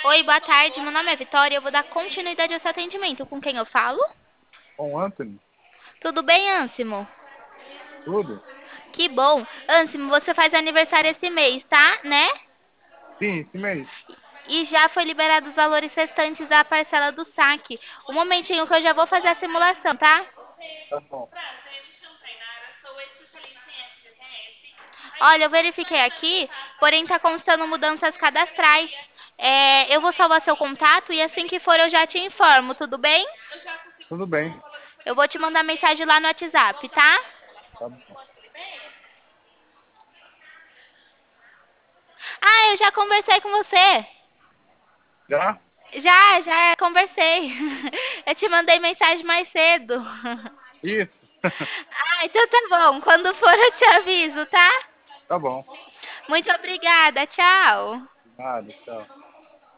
Oi, boa tarde. Meu nome é Vitória. Eu vou dar continuidade ao seu atendimento. Com quem eu falo? Com o Anthony? Tudo bem, Ansimo? Tudo? Que bom. Ansimo, você faz aniversário esse mês, tá? Né? Sim, esse mês. E já foi liberado os valores restantes da parcela do saque. Um momentinho que eu já vou fazer a simulação, tá? Tá bom. Olha, eu verifiquei aqui, porém tá constando mudanças cadastrais. Eu vou salvar seu contato e assim que for eu já te informo, tudo bem? Tudo bem. Eu vou te mandar mensagem lá no WhatsApp, tá? Tá bom. Ah, eu já conversei com você. Já? Já conversei. Eu te mandei mensagem mais cedo. Isso. Ah, então tá bom. Quando for eu te aviso, tá? Tá bom. Muito obrigada. Tchau. Nada, tchau.